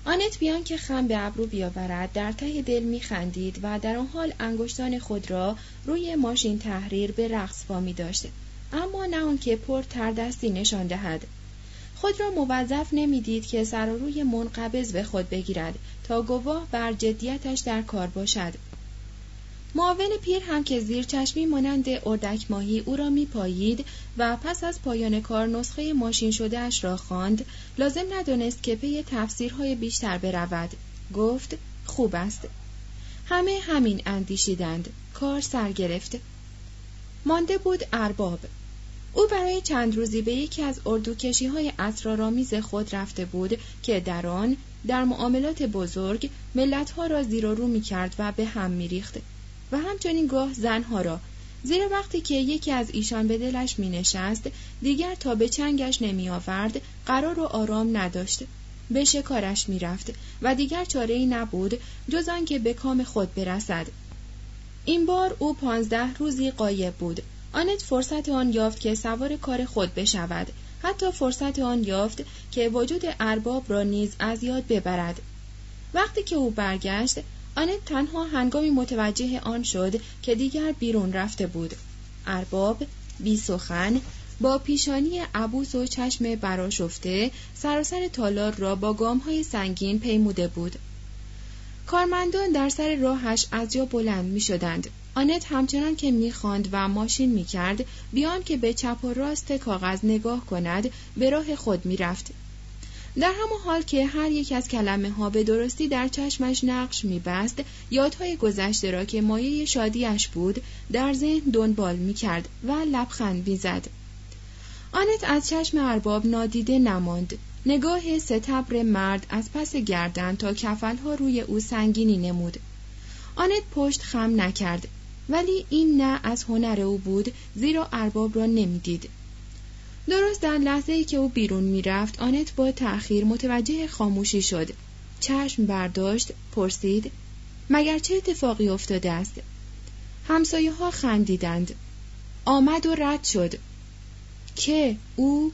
آنت بیان که خم به ابرو بیاورد در ته دل می‌خندید و در آن حال انگشتان خود را روی ماشین تحریر به رقص وامی داشت، اما نه آنکه پر تردستی نشان دهد. خود را موظف نمی‌دید که سر و روی منقبض به خود بگیرد تا گواه بر جدیتش در کار باشد. معاون پیر هم که زیر چشمی مانند اردک ماهی او را می‌پایید و پس از پایان کار نسخه ماشین شده اش را خواند، لازم ندانست که پی تفسیرهای بیشتر برود. گفت خوب است. همه همین اندیشیدند. کار سر گرفت. مانده بود ارباب. او برای چند روزی به یکی از اردوکشی‌های اسرارآمیز خود رفته بود که در آن در معاملات بزرگ ملت‌ها را زیر و رو می‌کرد و به هم می‌ریخت و همچنین گاه زنها را، زیرا وقتی که یکی از ایشان به دلش می‌نشست دیگر تا به چنگش نمی‌آورد، قرار و آرام نداشت. به شکارش می‌رفت و دیگر چاره‌ای نبود جز آنکه به کام خود برسد. این بار او 15 روزی غایب بود. آنت فرصت آن یافت که سوار کار خود بشود، حتی فرصت آن یافت که وجود ارباب را نیز از یاد ببرد. وقتی که او برگشت، آنت تنها هنگامی متوجه آن شد که دیگر بیرون رفته بود. ارباب بی سخن، با پیشانی عبوس و چشم برآشفته، سراسر تالار را با گام‌های سنگین پیموده بود. کارمندان در سر راهش از جا بلند می شدند. آنت همچنان که می خواند و ماشین می کرد، بیان که به چپ و راست کاغذ نگاه کند، به راه خود می رفت. در همان حال که هر یک از کلمه ها به درستی در چشمش نقش می بست، یادهای گذشته را که مایه شادیش بود، در ذهن دنبال می کرد و لبخند می زد. آنت از چشم ارباب نادیده نماند. نگاه ستبر مرد از پس گردن تا کفلها روی او سنگینی نمود. آنت پشت خم نکرد، ولی این نه از هنر او بود، زیرا ارباب را نمیدید. درست در لحظه‌ای که او بیرون میرفت، آنت با تأخیر متوجه خاموشی شد. چشم برداشت، پرسید: مگر چه اتفاقی افتاده است؟ همسایه‌ها خندیدند. آمد و رد شد. که او؟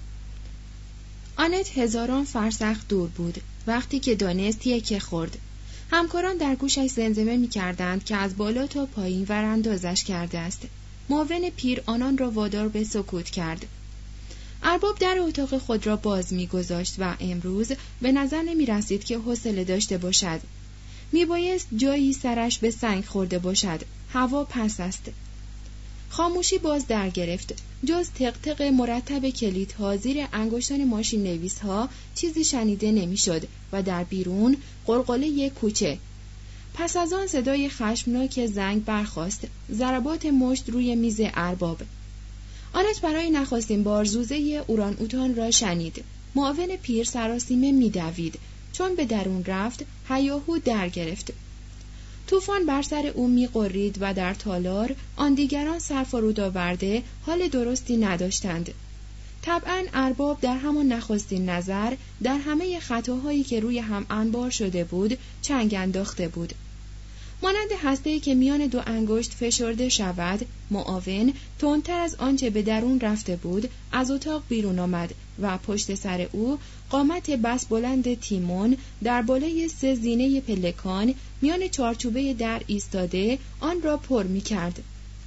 آنت هزاران فرسخ دور بود. وقتی که دانست یکی خورد. همکاران در گوشش زمزمه می‌کردند که از بالا تا پایین وراندازش کرده است. معاون پیر آنان را وادار به سکوت کرد. ارباب در اتاق خود را باز می‌گذاشت و امروز به نظر نمی‌رسید که حوصله داشته باشد. میبایست جایی سرش به سنگ خورده باشد. هوا پس است. خاموشی باز در گرفت. جز تق مرتب کلیدها زیر انگشتان ماشین نویس‌ها چیزی شنیده نمی‌شد و در بیرون قلقله کوچه. پس از آن صدای خشمناک زنگ برخاست. ضربات مشت روی میز ارباب. آنت برای نخستین بار زوزه اوران اوتان را شنید. معاون پیر سراسیمه می‌دوید. چون به درون رفت، هیاهو در گرفت. طوفان بر سر او می‌غرید و در تالار آن دیگران سر فرود آورده حال درستی نداشتند. طبعاً ارباب در همان نخستین نظر در همه خطاهایی که روی هم انبار شده بود چنگ انداخته بود. مانند هسته‌ای که میان دو انگشت فشرده شود، معاون تندتر از آنچه به درون رفته بود از اتاق بیرون آمد و پشت سر او قامت بس بلند تیمون در بالای 3 زینه پلکان میان چارچوبه در ایستاده آن را پر می کرد.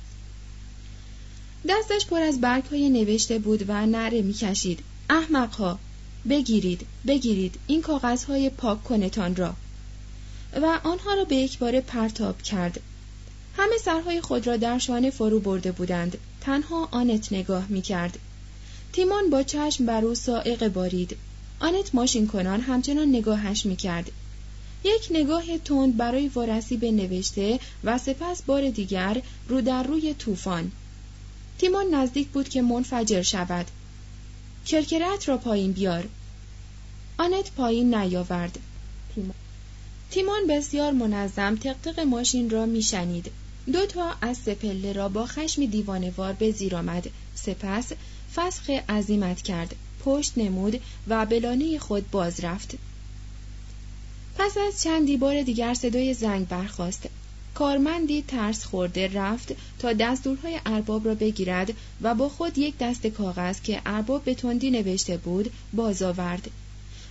دستش پر از برگ‌های نوشته بود و نعره می کشید: احمق‌ها، بگیرید این کاغذهای پاک کنتان را، و آنها را به یک بار پرتاب کرد. همه سرهای خود را در شانه فرو برده بودند. تنها آنت نگاه می کرد. تیمون با چشم بر او صاعقه بارید. آنت ماشین کنان همچنان نگاهش می کرد. یک نگاه تند برای وارسی به نوشته و سپس بار دیگر رو در روی طوفان. تیمون نزدیک بود که منفجر شود. کرکرت را پایین بیار. آنت پایین نیاورد. تیمون بسیار منظم تق ماشین را میشنید. 2 تا از سپله را با خشم دیوانه‌وار به زیر آمد. سپس فسخ عزیمت کرد. پشت نمود و به لانه خود باز رفت. پس از چندی بار دیگر صدای زنگ برخاست. کارمندی ترس خورده رفت تا دستورهای ارباب را بگیرد و با خود یک دسته کاغذ که ارباب به تندی نوشته بود باز آورد.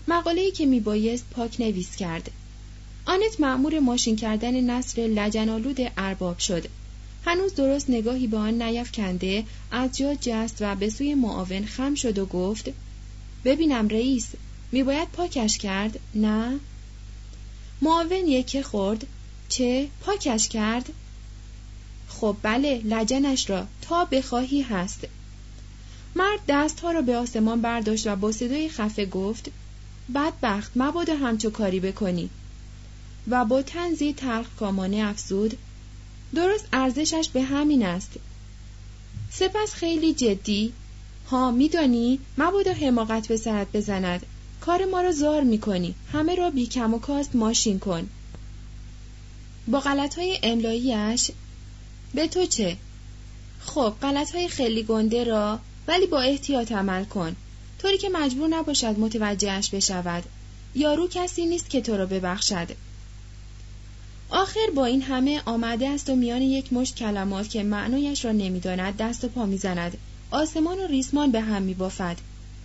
مقاله‌ای که میبایست پاک نویس کرد. آنت مأمور ماشین کردن نثر لجن‌آلود ارباب شد. هنوز درست نگاهی به آن نیفکنده از جا جست و به سوی معاون خم شد و گفت: ببینم رئیس، میباید پاکش کرد، نه؟ معاون یکی خورد: چه؟ پاکش کرد؟ خب بله، لجنش را تا بخواهی هست. مرد دستها را به آسمان برداشت و با صدای خفه گفت: بدبخت، مبادا همچو کاری بکنی. و با طنزی تلخکامانه افزود: درست ارزشش به همین است. سپس خیلی جدی: ها، میدانی مبادا حماقت به سرت بزند. کار ما را زار میکنی. همه را بی کم و کاست ماشین کن. با غلطهای املاییش به تو چه؟ خب غلطهای خیلی گنده را، ولی با احتیاط عمل کن، طوری که مجبور نباشد متوجهش بشود. یارو کسی نیست که تو را ببخشد. آخر با این همه آمده است و میان یک مشت کلمات که معنایش را نمیداند دست و پا میزند. آسمان و ریسمان به هم میبافد.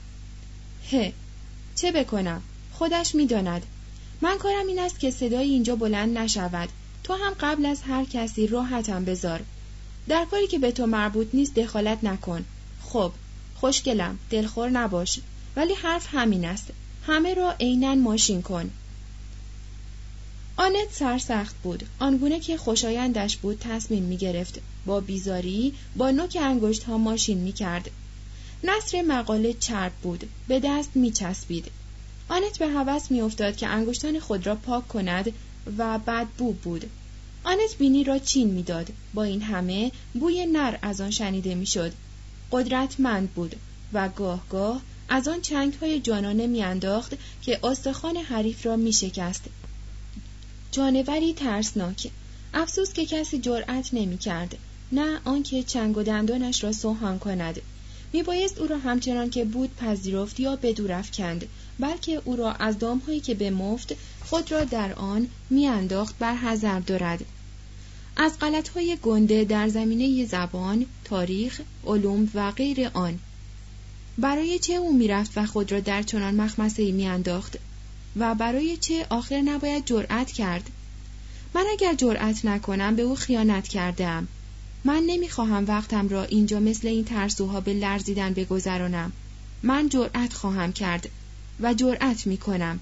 چه بکنم؟ خودش میداند. من کارم این است که صدای اینجا بلند نشود. تو هم قبل از هر کسی راحتم بذار. در کاری که به تو مربوط نیست دخالت نکن. خب، خوشگلم، دلخور نباش، ولی حرف همین است. همه را عیناً ماشین کن. آنت سرسخت بود. آنگونه که خوشایندش بود تصمیم می گرفت. با بیزاری با نوک انگشت ها ماشین می کرد. نثر مقاله چرب بود. به دست می چسبید. آنت به هوس می افتاد که انگشتان خود را پاک کند و بدبو بود. آنت بینی را چین می داد. با این همه بوی نر از آن شنیده می شد. قدرتمند بود و گاه گاه از آن چنگ های جانانه می انداخت که استخوان حریف را می شکست. جانوری ترسناک. افسوس که کسی جرأت نمی کرد، نه آنکه چنگ و دندانش را سوهان کند. می بایست او را همچنان که بود پذیرفت یا به دور افکند، بلکه او را از دامهایی که به مفت خود را در آن می انداخت بر حذر دارد. از غلطهای گنده در زمینه زبان، تاریخ، علوم و غیر آن. برای چه او می رفت و خود را در چنان مخمسه‌ای می انداخت؟ و برای چه آخر نباید جرأت کرد؟ من اگر جرأت نکنم به او خیانت کردم. من نمیخواهم وقتم را اینجا مثل این ترسوها به لرزیدن بگذرانم. من جرأت خواهم کرد و جرأت میکنم.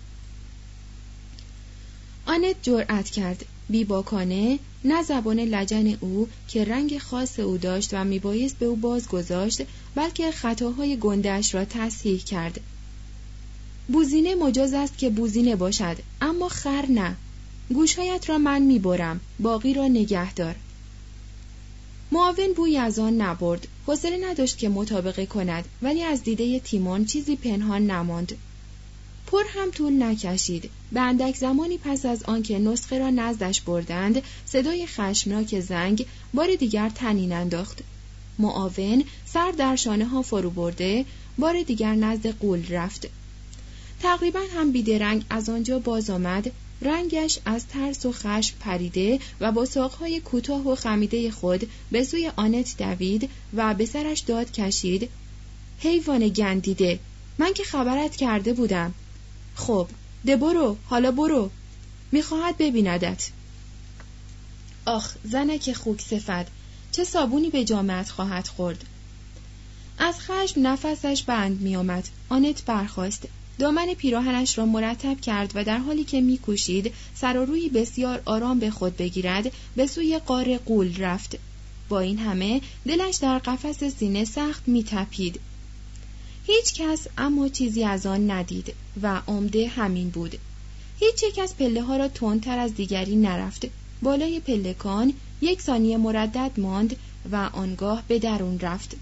آنت جرأت کرد. بیباکانه، نه زبان لجن او که رنگ خاص او داشت و میبایست به او بازگذاشت، بلکه خطاهای گنده‌اش را تصحیح کرد. بوزینه مجاز است که بوزینه باشد، اما خر نه. گوشهایت را من میبرم، باقی را نگه دار. معاون بوی از آن نبرد. حوصله نداشت که مطابقه کند، ولی از دیده تیمون چیزی پنهان نماند. پر هم طول نکشید. به اندک زمانی پس از آنکه نسخه را نزدش بردند، صدای خشمناک زنگ بار دیگر طنین انداخت. معاون سر در شانه ها فرو برده، بار دیگر نزد غول رفت. تقریبا هم بیدرنگ از آنجا باز آمد. رنگش از ترس و خشم پریده و با ساقهای کوتاه و خمیده خود به سوی آنت دوید و به سرش داد کشید: حیوان گندیده، من که خبرت کرده بودم. خب، ده برو، حالا برو. میخواهد ببیندت. آخ، زنک خوک صفت، چه صابونی به جامعت خواهد خورد. از خشم نفسش بند می آمد. آنت برخاست. دامن پیراهنش را مرتب کرد و در حالی که می‌کوشید سر و روی بسیار آرام به خود بگیرد، به سوی غار غول رفت. با این همه دلش در قفس سینه سخت می‌تپید. هیچ کس اما چیزی از آن ندید و عمده همین بود. هیچ یک از پله ها را تندتر از دیگری نرفت. بالای پلکان 1 ثانیه مردد ماند و آنگاه به درون رفت.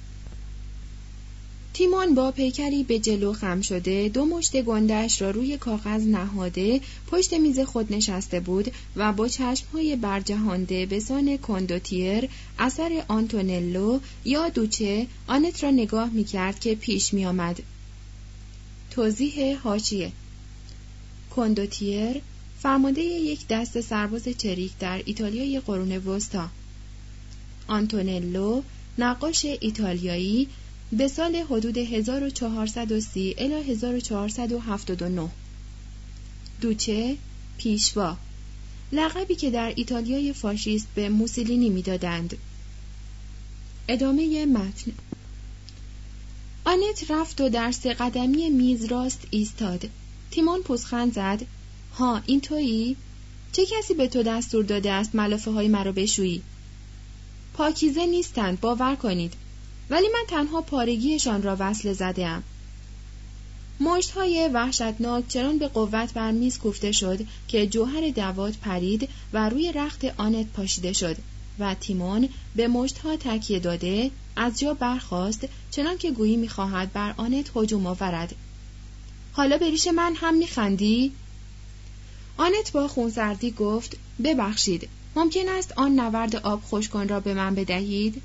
تیمون با پیکری به جلو خم شده، 2 مشت گنده‌اش را روی کاغذ نهاده پشت میز خود نشسته بود و با چشم‌های برجهانده به سان کندوتیر اثر آنتونلو یا دوچه آنت را نگاه می‌کرد که پیش می‌آمد. توضیح حاشیه: کندوتیر فرمانده یک دست سرباز چریک در ایتالیای قرون وسطی. آنتونلو نقاش ایتالیایی به سال حدود 1430 الی 1479. دوچه، پیشوا، لقبی که در ایتالیای فاشیست به موسولینی میدادند. ادامه متن. آنت رفت و در 3 قدمی میز راست ایستاد. تیمون پوزخند زد. ها، این تویی؟ چه کسی به تو دستور داده است ملافه های مرا بشویی؟ پاکیزه نیستند، باور کنید، ولی من تنها پارگیشان را وصله زده‌ام. مشت‌های وحشتناک چنان به قوت بر میز کوفته شد که جوهر دوات پرید و روی رخت آنت پاشیده شد و تیمون به مشت‌ها تکیه داده از جا برخاست، چنان که گویی می‌خواهد بر آنت هجوم آورد. حالا به ریش من هم می‌خندی؟ آنت با خونسردی گفت ببخشید، ممکن است آن نورد آب خشکان را به من بدهید؟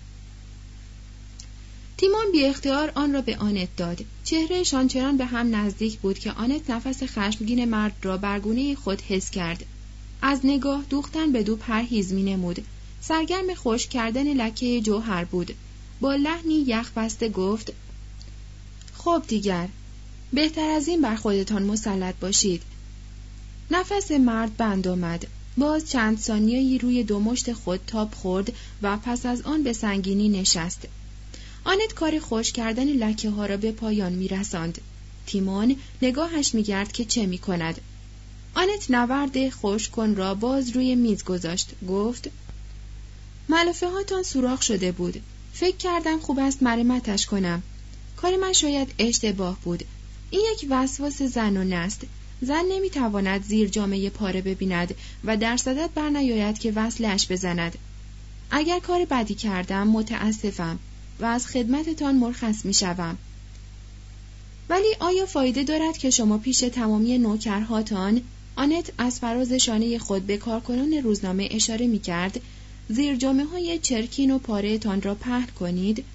تیمون بی اختیار آن را به آنت داد. چهرهشان چنان به هم نزدیک بود که آنت نفس خشمگین مرد را بر گونه خود حس کرد. از نگاه دوختن به دو پرهیز می نمود. سرگرم خشک کردن لکه جوهر بود. با لحنی یخ بسته گفت خب دیگر، بهتر از این بر خودتان مسلط باشید. نفس مرد بند آمد. باز چند ثانیه‌ای روی 2 مشت خود تاب خورد و پس از آن به سنگینی نشست. آنت کار خشک کردن لکه ها را به پایان می رساند. تیمون نگاهش می گرد که چه می کند. آنت نورد خشک کن را باز روی میز گذاشت. گفت ملافه هاتان سوراخ شده بود. فکر کردم خوب است مرمتش کنم. کار من شاید اشتباه بود. این یک وسواس زنانه است. زن نمی تواند زیر جامه پاره ببیند و در صدد بر نیاید که وصلش بزند. اگر کار بدی کردم متاسفم و از خدمتتان مرخص می شوم. ولی آیا فایده دارد که شما پیش تمامی نوکرهاتان، آنت از فراز شانه خود به کارکنان روزنامه اشاره می کرد، زیر جامه های چرکین و پاره تان را پهن کنید؟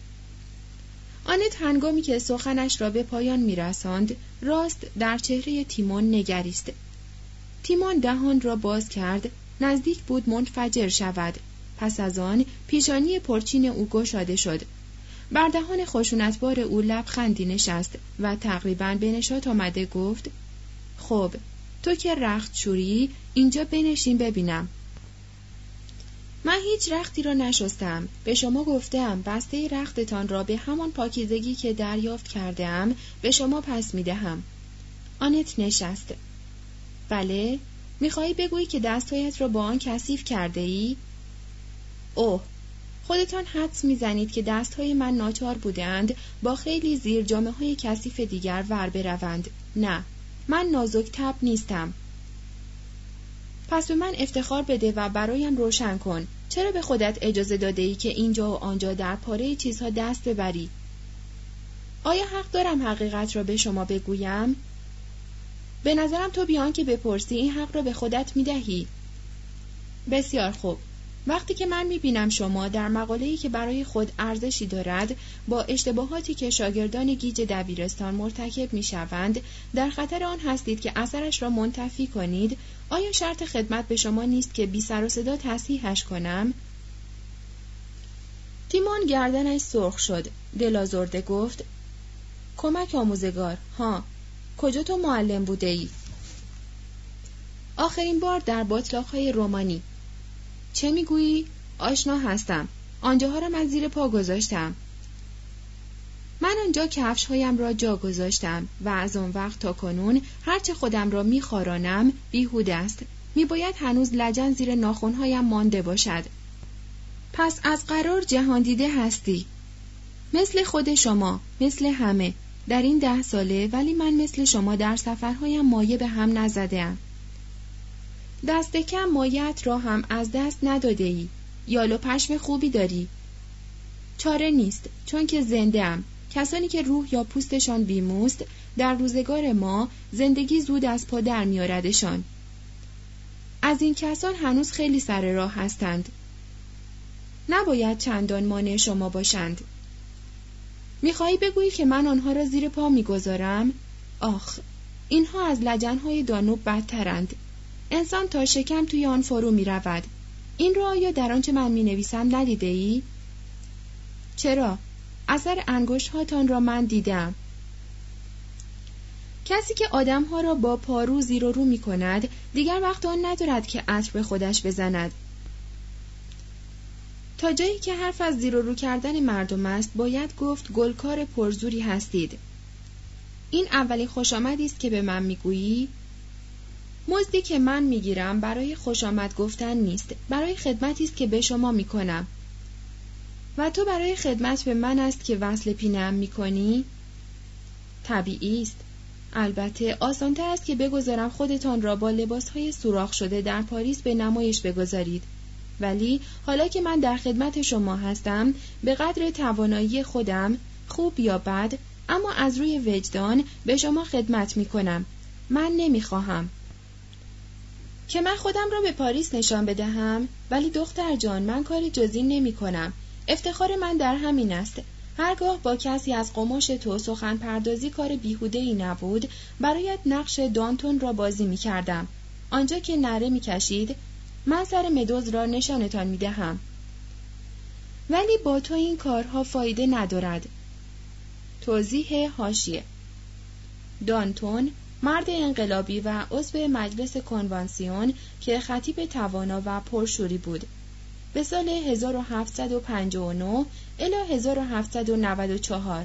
آنت هنگامی که سخنش را به پایان می رساند، راست در چهره تیمون نگریست. تیمون دهان را باز کرد، نزدیک بود منفجر شود. پس از آن پیشانی پرچین او گشاده شد. بر دهان خشونتبار او لبخندی نشست و تقریباً به نشاط آمده گفت خب، تو که رخت شوری، اینجا بنشین ببینم. من هیچ رختی را نشستم. به شما گفتم بسته رختتان را به همان پاکیزگی که دریافت کردم به شما پس میدهم. آنت نشست. بله، میخواهی بگویی که دستهایت را با آن کثیف کرده ای؟ اوه، خودتان حدس میزنید که دستهای من ناچار بودند با خیلی زیر جامه های کثیف دیگر ور بروند. نه، من نازک طبع نیستم. پس به من افتخار بده و برایم روشن کن. چرا به خودت اجازه داده ای که اینجا و آنجا در پاره چیزها دست ببری؟ آیا حق دارم حقیقت را به شما بگویم؟ به نظرم تو بیان که بپرسی این حق را به خودت میدهی. بسیار خوب. وقتی که من میبینم شما در مقاله‌ای که برای خود ارزشی دارد با اشتباهاتی که شاگردان گیج دبیرستان مرتکب میشوند در خطر آن هستید که اثرش را منتفی کنید، آیا شرط خدمت به شما نیست که بی سر و صدا تصحیحش کنم؟ تیمون گردنش سرخ شد. دلازرده گفت کمک آموزگار. ها، کجا تو معلم بوده ای؟ آخرین بار در باتلاق‌های رومانی. چه میگویی؟ آشنا هستم. آنجاها را من زیر پا گذاشتم. من آنجا کفش‌هایم را جا گذاشتم و از آن وقت تا کنون هرچه خودم را می‌خارانم بیهوده است. میباید هنوز لجن زیر ناخن‌هایم مانده باشد. پس از قرار جهان دیده هستی. مثل خود شما، مثل همه. در این 10 ساله ولی من مثل شما در سفرهایم مایه به هم نزده‌ام. دست کم مایت را هم از دست نداده ای. یال و پشم خوبی داری. چاره نیست، چون که زنده ام. کسانی که روح یا پوستشان بیموست در روزگار ما زندگی زود از پا در میاردشان. از این کسان هنوز خیلی سر راه هستند. نباید چندان مانع شما باشند. میخوایی بگویی که من آنها را زیر پا میگذارم؟ آخ، اینها از لجنهای دانوب بدترند. انسان تا شکم توی آن فرو می رود. این را آیا در آنچه من می نویسم ندیده ای؟ چرا؟ اثر انگشت هاتان را من دیدم. کسی که آدمها را با پارو زیر و رو می کند دیگر وقت آن ندارد که عطر به خودش بزند. تا جایی که حرف از زیر و رو کردن مردم است باید گفت گلکار پرزوری هستید. این اولین خوشامدی است که به من میگویی؟ مزدی که من میگیرم برای خوشامد گفتن نیست، برای خدمتی است که به شما میکنم. و تو برای خدمت به من است که وصل پینه‌ام میکنی؟ طبیعی است. البته آسان‌تر است که بگذارم خودتان را با لباسهای سوراخ شده در پاریس به نمایش بگذارید. ولی حالا که من در خدمت شما هستم، به قدر توانایی خودم، خوب یا بد، اما از روی وجدان به شما خدمت می کنم. من نمی خواهم که من خودم را به پاریس نشان بدهم، ولی دختر جان من کاری جز این نمی کنم. افتخار من در همین است. هرگاه با کسی از قماش تو سخن پردازی کار بیهوده‌ای نبود، برایت نقش دانتون را بازی می کردم. آنجا که نره می کشید، من سر مدوز را نشانتان می دهم. ولی با تو این کارها فایده ندارد. توضیح حاشیه: دانتون مرد انقلابی و عضو مجلس کنوانسیون که خطیب توانا و پرشوری بود. به سال 1759 الی 1794.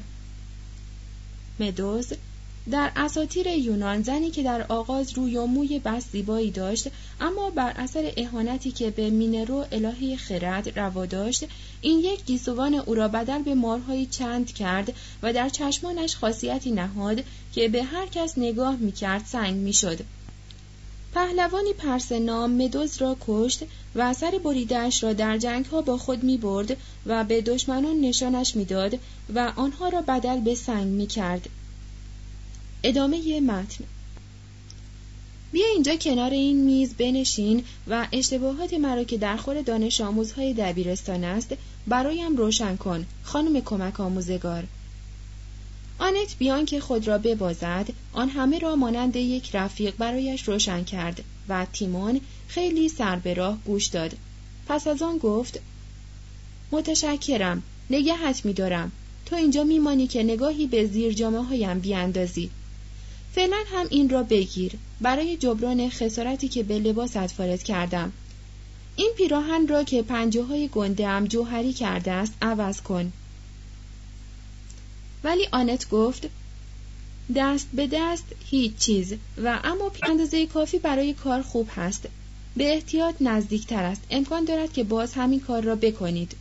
مدوز در اساطیر یونان زنی که در آغاز روی و موی بس زیبایی داشت، اما بر اثر اهانتی که به مینرو الهه خرد روا داشت، این یک گیسوان او را بدل به مارهایی چند کرد و در چشمانش خاصیتی نهاد که به هر کس نگاه می‌کرد سنگ می‌شد. پهلوانی پرسه نام مدوز را کشت و سر بریده‌اش را در جنگ‌ها با خود می‌برد و به دشمنان نشانش می‌داد و آنها را بدل به سنگ می‌کرد. ادامه متن. بیا اینجا کنار این میز بنشین و اشتباهات مرا که در خور دانش آموزهای دبیرستان است برایم روشن کن، خانم کمک آموزگار. آنت بیان که خود را ببازد، آن همه را مانند یک رفیق برایش روشن کرد و تیمون خیلی سر به راه گوش داد. پس از آن گفت: متشکرم، نگهت می‌دارم. تو اینجا میمانی که نگاهی به زیر جامه هایم بیاندازی. فعلا هم این را بگیر برای جبران خسارتی که به لباست وارد کردم. این پیراهن را که پنجه‌های گنده‌ام جوهری کرده است عوض کن. ولی آنت گفت: دست به دست هیچ چیز، و اما اندازه کافی برای کار خوب هست. به احتیاط نزدیکتر است. امکان دارد که باز همین کار را بکنید.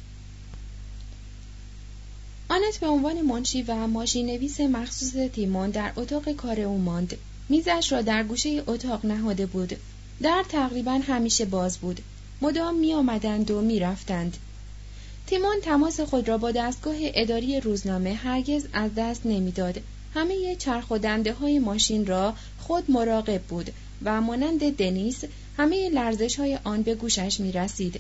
آنت به عنوان منشی و ماشین نویس مخصوص تیمون در اتاق کار او ماند. میزش را در گوشه اتاق نهاده بود. در تقریباً همیشه باز بود. مدام می آمدند و می رفتند. تیمون تماس خود را با دستگاه اداری روزنامه هرگز از دست نمیداد. همه چرخ و دنده های ماشین را خود مراقب بود و مانند دنیس همه لرزش های آن به گوشش می رسید.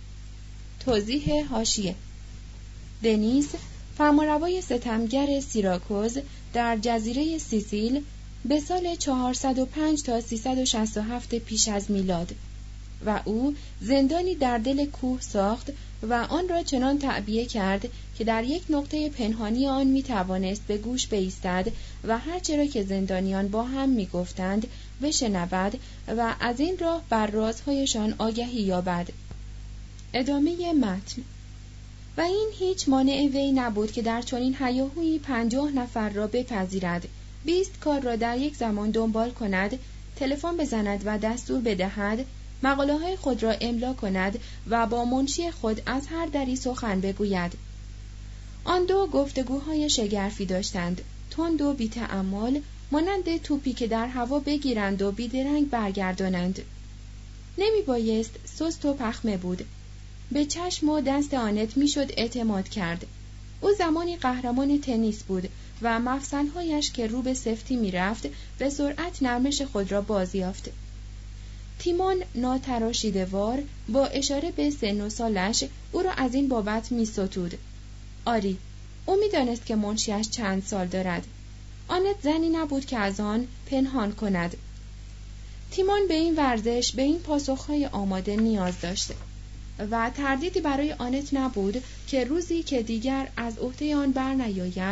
توضیح حاشیه: دنیس فرمانروای ستمگر سیراکوز در جزیره سیسیل به سال 405 تا 367 پیش از میلاد، و او زندانی در دل کوه ساخت و آن را چنان تعبیه کرد که در یک نقطه پنهانی آن می توانست به گوش بایستد و هر چرا که زندانیان با هم می گفتند بشنود و از این راه بر رازهایشان آگهی یابد. ادامه متن. و این هیچ مانع وی نبود که در چنین هیاهویی 50 نفر را بپذیرد، 20 کار را در یک زمان دنبال کند، تلفن بزند و دستور بدهد، مقاله‌های خود را املا کند و با منشی خود از هر دری سخن بگوید. آن دو گفتگوهای شگرفی داشتند، تند و بی تأمل، مانند توپی که در هوا بگیرند و بیدرنگ برگردانند. نمی بایست سست و پخمه بود. به چشم و دست آنت میشد اعتماد کرد. او زمانی قهرمان تنیس بود و مفصلهایش که رو به سفتی میرفت به سرعت نرمش خود را بازیافت. تیمون ناتراشیده‌وار با اشاره به سن و سالش او را از این بابت می‌ستود. آری، او می‌دانست که منشیش چند سال دارد. آنت زنی نبود که از آن پنهان کند. تیمون به این ورزش، به این پاسخهای آماده نیاز داشت و تردیدی برای آنت نبود که روزی که دیگر از عهده آن بر نیاید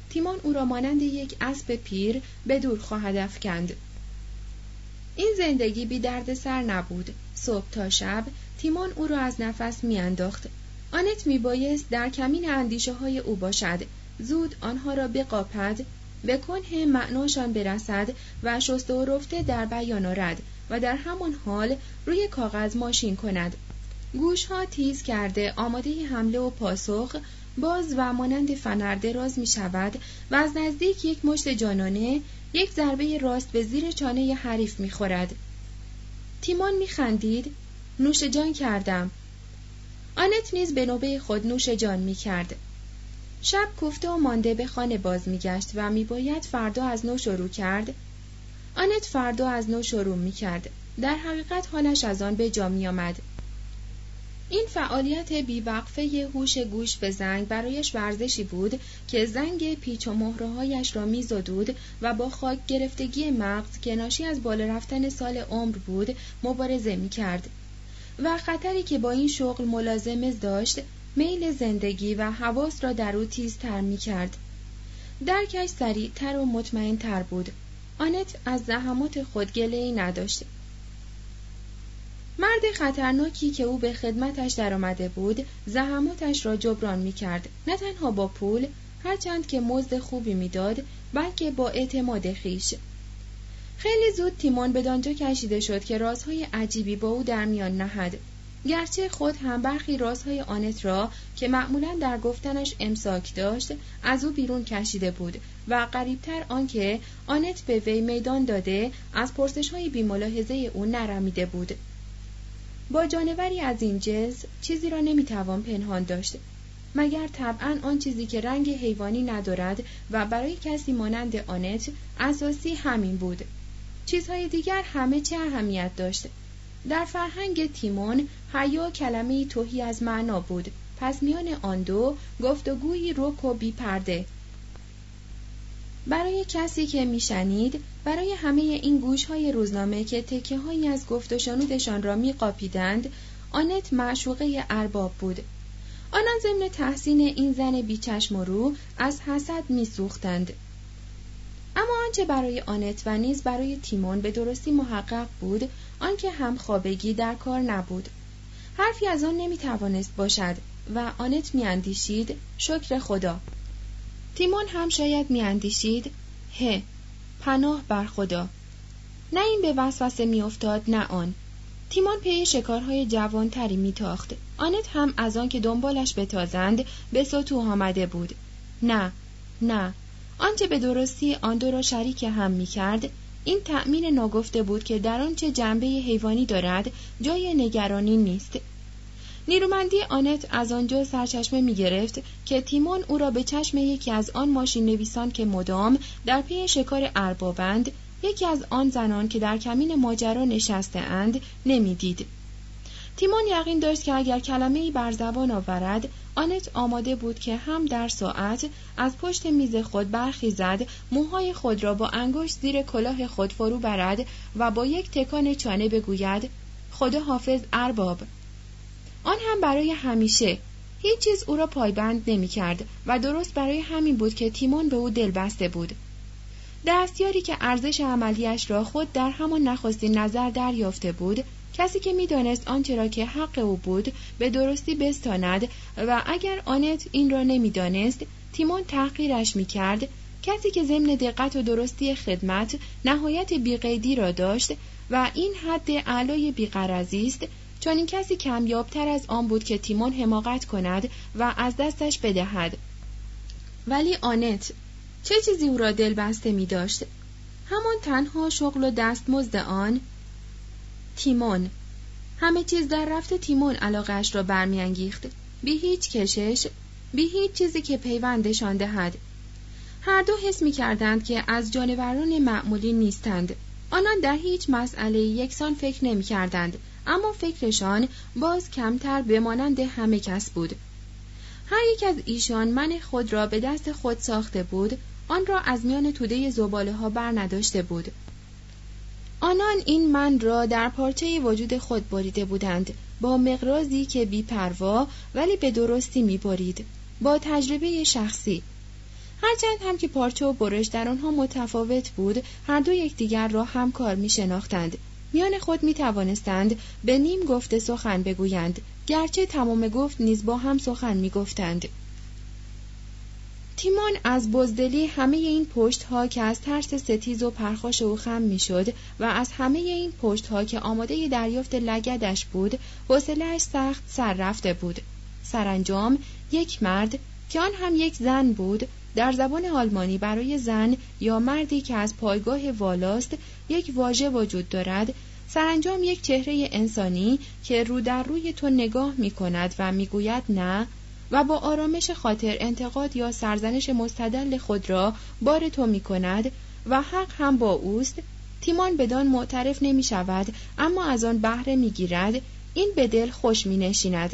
تیمون او را مانند یک اسب پیر به دور خواهد افکند. این زندگی بی درد سر نبود. صبح تا شب تیمون او را از نفس میانداخت. آنت میبایست در کمین اندیشه های او باشد، زود آنها را بقاپد، به کنه معناشان برسد و شسته و رفته در بیان آرد و در همان حال روی کاغذ ماشین کند. گوشها تیز کرده آماده حمله و پاسخ، باز و مانند فنر دراز می شود و از نزدیک یک مشت جانانه، یک ضربه راست به زیر چانه حریف می خورد. تیمون می خندید. نوش جان کردم. آنت نیز به نوبه خود نوش جان می کرد. شب کوفته و مانده به خانه باز می گشت و می باید فردا از نو شروع کرد. آنت فردا از نو شروع می کرد. در حقیقت حالش از آن به جا می آمد. این فعالیت بیوقفه هوش گوش به زنگ برایش ورزشی بود که زنگ پیچ و مهره‌هایش را می‌زدود و با خاک گرفتگی مغز که ناشی از بالا رفتن سال عمر بود مبارزه می‌کرد و خطری که با این شغل ملازمه داشت میل زندگی و حواس را در او تیزتر می‌کرد. درکش سریع‌تر و مطمئن‌تر بود. آنت از زحمات خود گله‌ای نداشت. مرد خطرناکی که او به خدمتش درآمده بود زحماتش را جبران می‌کرد، نه تنها با پول، هرچند که مزد خوبی می‌داد، بلکه با اعتماد خویش. خیلی زود تیمون بدانجا کشیده شد که رازهای عجیبی با او در میان نهد، گرچه خود هم برخی رازهای آنت را که معمولاً در گفتنش امساک داشت از او بیرون کشیده بود و غریب‌تر آنکه آنت به وی میدان داده از پرسش‌های بی‌ملاحظه او نرمیده بود. با جانوری از این جنس چیزی را نمیتوان پنهان داشت، مگر طبعاً آن چیزی که رنگ حیوانی ندارد و برای کسی مانند آنت اساسی همین بود. چیزهای دیگر همه چه اهمیت داشت. در فرهنگ تیمون حیا کلمه‌ای تهی از معنا بود، پس میان آن دو گفتگویی رک و بی پرده. برای کسی که میشنید، برای همه این گوش‌های روزنامه که تکه‌هایی از گفت و شنودشان را میقاپیدند، آنت معشوقه ارباب بود. آنان ضمن تحسین این زن بیچشم و رو از حسد میسوختند. اما آنچه برای آنت و نیز برای تیمون به درستی محقق بود، آنکه همخوابگی در کار نبود. حرفی از آن نمیتوانست باشد و آنت میاندیشید شکر خدا. تیمون هم شاید میاندیشید پناه بر خدا. نه این به وسوسه میافتاد نه آن. تیمون پی شکارهای جوانتری میتاخت. آنت هم از آن که دنبالش بتازند به سطوح آمده بود. نه آنچه به درستی آن دو را شریک هم میکرد این تأمین ناگفته بود که در آنچه جنبه حیوانی دارد جای نگرانی نیست. نیرومندی آنت از آنجا سرچشمه می گرفت که تیمون او را به چشم یکی از آن ماشین نویسان که مدام در پی شکار اربابند، یکی از آن زنان که در کمین ماجرا نشسته اند نمی دید. تیمون یقین داشت که اگر کلمه‌ای بر زبان آورد، آنت آماده بود که هم در ساعت از پشت میز خود برخیزد، موهای خود را با انگشت زیر کلاه خود فرو برد و با یک تکان چانه بگوید خدا حافظ ارباب. آن هم برای همیشه. هیچ چیز او را پایبند نمی کرد و درست برای همین بود که تیمون به او دل بسته بود. دستیاری که ارزش عملیش را خود در همان نخستین نظر دریافته بود، کسی که می دانست آنچه را که حق او بود به درستی بستاند و اگر آنت این را نمی دانست تیمون تحقیرش می کرد، کسی که ضمن دقت و درستی خدمت نهایت بیقیدی را داشت و این حد اعلای بیغرضی است، چون این کسی کمیابتر از آن بود که تیمون حماقت کند و از دستش بدهد. ولی آنت چه چیزی او را دل بسته می داشت؟ همان تنها شغل و دستمزد آن تیمون. همه چیز در رفت تیمون علاقه‌اش را برمی‌انگیخت، بی هیچ کشش، بی هیچ چیزی که پیوندشان دهد. هر دو حس می‌کردند که از جانوران معمولی نیستند. آنان در هیچ مسئله یکسان فکر نمی‌کردند، اما فکرشان باز کمتر به مانند همه کس بود. هر یک از ایشان من خود را به دست خود ساخته بود، آن را از میان توده زباله‌ها بر نداشته بود. آنان این من را در پارچه وجود خود بریده بودند، با مقراضی که بی‌پروا ولی به درستی می‌برید، با تجربه شخصی. هرچند هم که پارچه و برش در آنها متفاوت بود، هر دو یکدیگر را همکار می شناختند. میان خود می توانستند به نیم گفته سخن بگویند، گرچه تمام گفت نیز با هم سخن می گفتند. تیمون از بزدلی همه این پشت‌ها که از ترس ستیز و پرخاش او خم می‌شد و از همه این پشت‌ها که آماده دریافت لگدش بود، حوصله‌اش سخت سر رفته بود. سرانجام یک مرد که آن هم یک زن بود، در زبان آلمانی برای زن یا مردی که از پایگاه والاست یک واژه وجود دارد، سرانجام یک چهره انسانی که رو در روی تو نگاه می‌کند و می‌گوید نه، و با آرامش خاطر انتقاد یا سرزنش مستدل خود را بار تو می کند و حق هم با اوست، تیمون بدان معترف نمی شود، اما از آن بهره می گیرد. این به دل خوش می نشیند.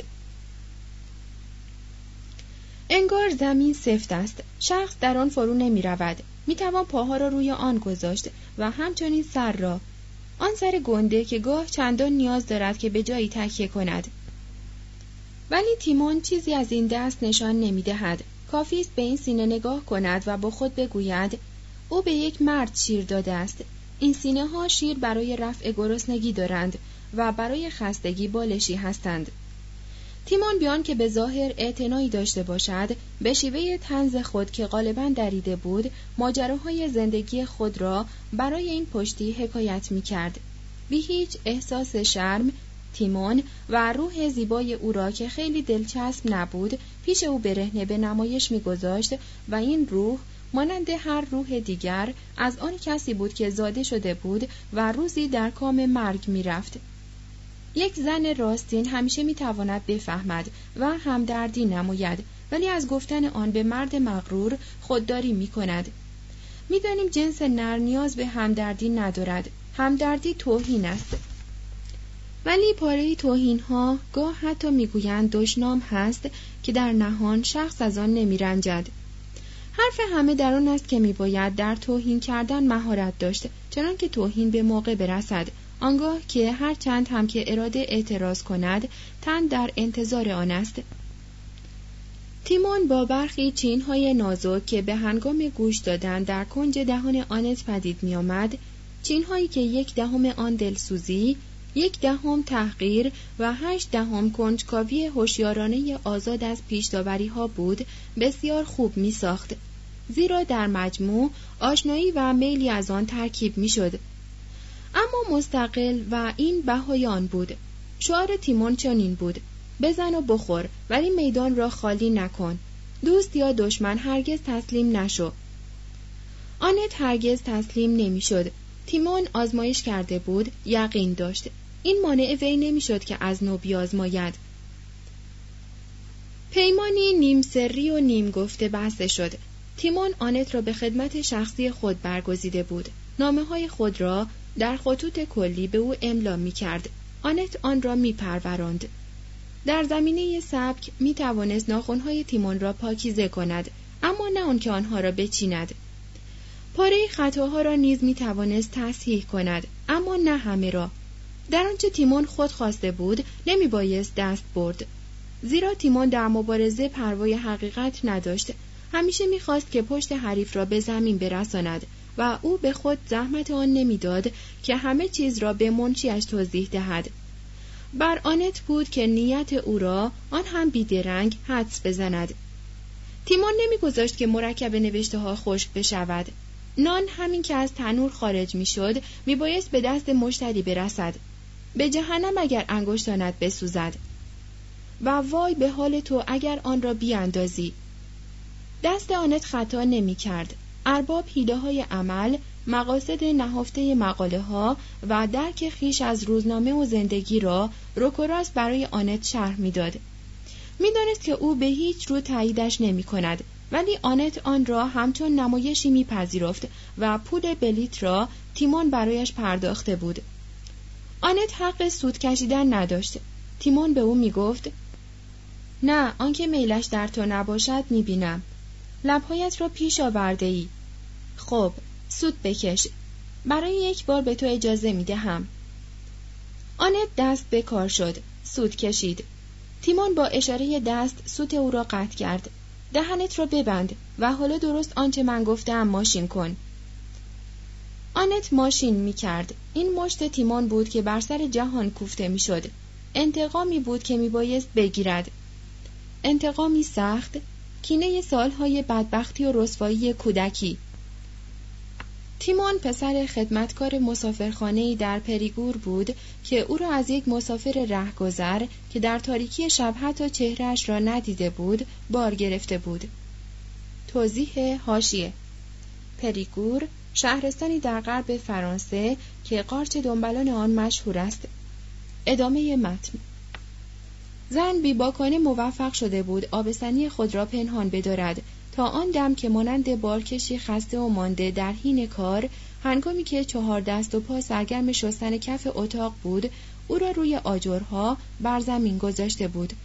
انگار زمین سفت است، شخص در آن فرو نمی رود. می توان پاها را روی آن گذاشت و همچنین سر را، آن سر گنده که گاه چندان نیاز دارد که به جایی تکیه کند. ولی تیمون چیزی از این دست نشان نمی دهد. کافی است به این سینه نگاه کند و با خود بگوید او به یک مرد شیر داده است. این سینه ها شیر برای رفع گرسنگی دارند و برای خستگی بالشی هستند. تیمون بیان که به ظاهر اعتنایی داشته باشد، به شیوه طنز خود که غالباً دریده بود، ماجراهای زندگی خود را برای این پشتی حکایت می کرد. بی هیچ احساس شرم، تیمون و روح زیبای او را که خیلی دلچسب نبود پیش او برهنه به نمایش می‌گذاشت و این روح مانند هر روح دیگر از آن کسی بود که زاده شده بود و روزی در کام مرگ می‌رفت. یک زن راستین همیشه می‌تواند بفهمد و همدردی نماید، ولی از گفتن آن به مرد مغرور خودداری می‌کند. می‌دانیم جنس نر نیاز به همدردی ندارد. همدردی توهین است. ولی پاره توهین‌ها گاه حتی میگویند دشنام هست که در نهان شخص از آن نمیرنجد. حرف همه در آن است که میباید در توهین کردن مهارت داشت، چنان که توهین به موقع برسد، آنگاه که هر چند هم که اراده اعتراض کند تن در انتظار آن است. تیمون با برخی چین‌های نازک که به هنگام گوش دادن در کنج دهان آنت پدید می‌آمد، چین‌هایی که 1/10 آن دلسوزی، 1/10 تحقیر و 8/10 کنجکاوی هوشیارانه آزاد از پیش‌داوری‌ها بود، بسیار خوب می‌ساخت، زیرا در مجموع آشنایی و میلی از آن ترکیب می‌شد. اما مستقل و این بهای آن بود. شعار تیمون چنین بود: بزن و بخور، ولی میدان را خالی نکن. دوست یا دشمن هرگز تسلیم نشو. آنت هرگز تسلیم نمی‌شد. تیمون آزمایش کرده بود، یقین داشت. این مانع وی نمی‌شد که از نو بیازماید. پیمانی نیم سری و نیم گفته بسته شد. تیمون آنت را به خدمت شخصی خود برگزیده بود. نامه‌های خود را در خطوط کلی به او املا می‌کرد. آنت آن را می‌پروراند. در زمینه سبک می‌توانست ناخن‌های تیمون را پاکیزه کند، اما نه آنکه آنها را بچیند. پاره خطاها را نیز می‌توانست تصحیح کند، اما نه همه را. در آنچه تیمون خود خواسته بود نمی‌بایست دست برد، زیرا تیمون در مبارزه پروای حقیقت نداشت. همیشه می‌خواست که پشت حریف را به زمین برساند و او به خود زحمت آن نمی‌داد که همه چیز را به منشیش توضیح دهد. بر آنت بود که نیت او را، آن هم بیدرنگ، حدس بزند. تیمون نمی‌گذاشت که مرکب نوشته‌ها خشک بشود. نان همین که از تنور خارج می‌شد می‌بایست به دست مشتری برسد. به جهنم اگر انگشتانت بسوزد و وای به حال تو اگر آن را بیاندازی. دست آنت خطا نمی‌کرد. ارباب حیله‌های عمل، مقاصد نهفته مقاله‌ها و درک خیش از روزنامه و زندگی را رک و راست برای آنت شرح می‌داد. می‌دانست که او به هیچ رو تاییدش نمی‌کند، ولی آنت آن را همچون نمایشی میپذیرفت و پول بلیت را تیمون برایش پرداخته بود. آنت حق سود کشیدن نداشت. تیمون به او میگفت: نه، آنکه میلش در تو نباشد میبینم. لبهایت را پیش آورده ای. خب، سود بکش. برای یک بار به تو اجازه میدهم. آنت دست به کار شد. سود کشید. تیمون با اشاره دست سوت او را قطع کرد. دهنت رو ببند و حالا درست آنچه من گفتم ماشین کن. آنت ماشین می کرد. این مشت تیمون بود که بر سر جهان کوفته می شد. انتقامی بود که می بایست بگیرد. انتقامی سخت، کینه سالهای بدبختی و رسوایی کودکی. تیمون پسر خدمتکار مسافرخانه‌ای در پریگور بود که او را از یک مسافر رهگذر که در تاریکی شب حتی چهرهش را ندیده بود بار گرفته بود. توضیح حاشیه: پریگور شهرستانی در غرب فرانسه که قارچ دنبالان آن مشهور است. ادامه متن. زن بیباکانه موفق شده بود آبستنی خود را پنهان بدارد تا آن دم که مانند بارکشی خسته و مانده در حین کار، هنگامی که 4 دست و پا سرگرم شستن کف اتاق بود، او را روی آجرها بر زمین گذاشته بود